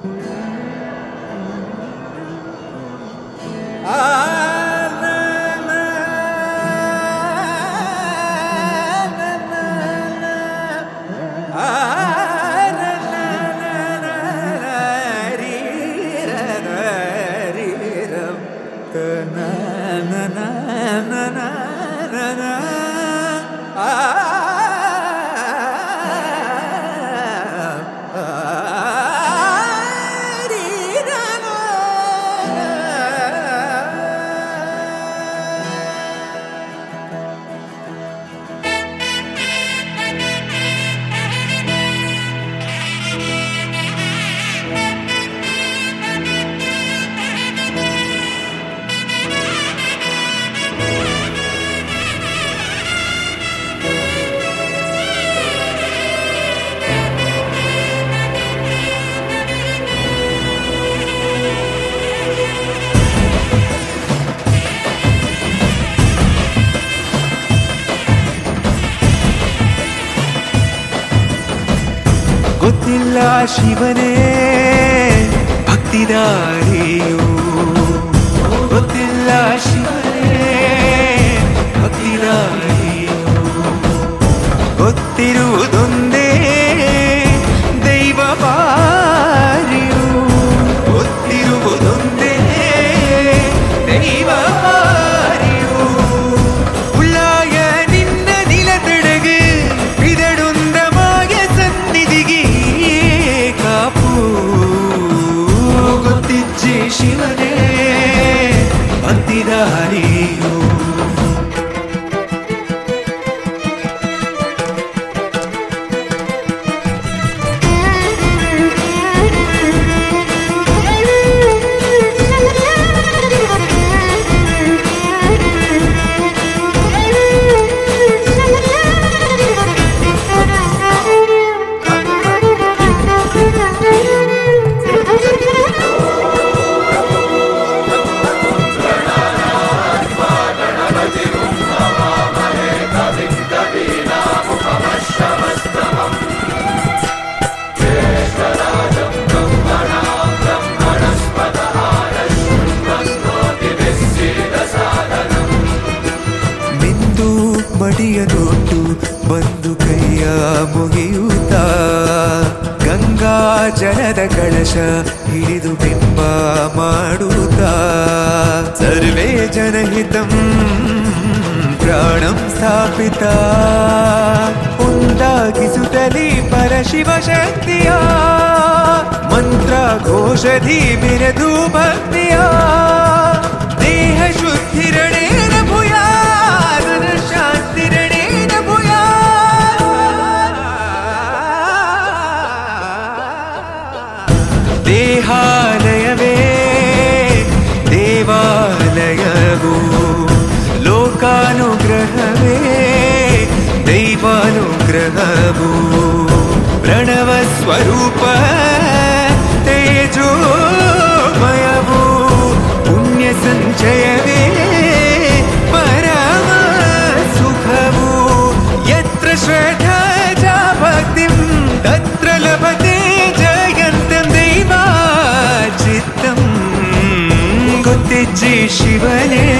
ಗೊತ್ತಿಲ್ಲ ಶಿವನೇ ಭಕ್ತಿದಾರಿಯು, ಗೊತ್ತಿಲ್ಲ ಶಿವನೇ ಭಕ್ತಿದಾರಿಯು, ಗೊತ್ತಿರುವುದೊಂದೇ ದೈವ ಬಾರಿಯು, ಗೊತ್ತಿರುವುದೊಂದೇ ದೈವ ಬಾರಿಯು. ಉಳ್ಳಾಯ ನಿನ್ನ ನಿಲತಡೆಗೆ ಬಿದಡುಂದ ಮಾಯ ಸನ್ನಿಧಿಗೆ ಕಾಪು, ಗೊತ್ತಿಜ್ಜೆ ಶಿವನೇ ಭಕ್ತಿದಾರಿಯು. ಮಡಿಯ ನೋಟು ಬಂದು ಕೈಯ ಮುಗಿಯುತ್ತ, ಗಂಗಾ ಜಲದ ಕಳಶ ಹಿಡಿದು ಬಿಂಬ ಮಾಡುತ್ತ, ಸರ್ವೇ ಜನಹಿತಂ ಪ್ರಾಣಂ ಸ್ಥಾಪಿತ, ಒಂದಾಗಿಸುತ್ತಲೇ ಪರಶಿವ ಶಕ್ತಿಯ ಮಂತ್ರ ಘೋಷಧಿ ಬಿರದು ಭಕ್ತಿಯ, ದೇಹ ಶುದ್ಧಿರಣೇನ ಭೂಯಾ ಶಾಂತಿರಣೇನ ಭೂಯಾ. ದೇಹಾಲಯವೇ ದೇವಾಲಯವು, ಲೋಕಾನುಗ್ರಹವೇ ದೈವಾನುಗ್ರಹವು, ಪ್ರಣವ ಸ್ವರೂಪ ತೇಜೋಮಯವು, ಪುಣ್ಯ ಸಂಚಯವೇ ಪರಮ ಸುಖವು, ಯತ್ರ ಶ್ರದ್ಧಾ ಚ ಭಕ್ತಿಂ ತತ್ರ ಲಭತೆ ಜಯಂತಂ ದೈವಾಚಿತ್ತಂ. ಗೊತ್ತಿಜ್ಜೆ ಶಿವನೇ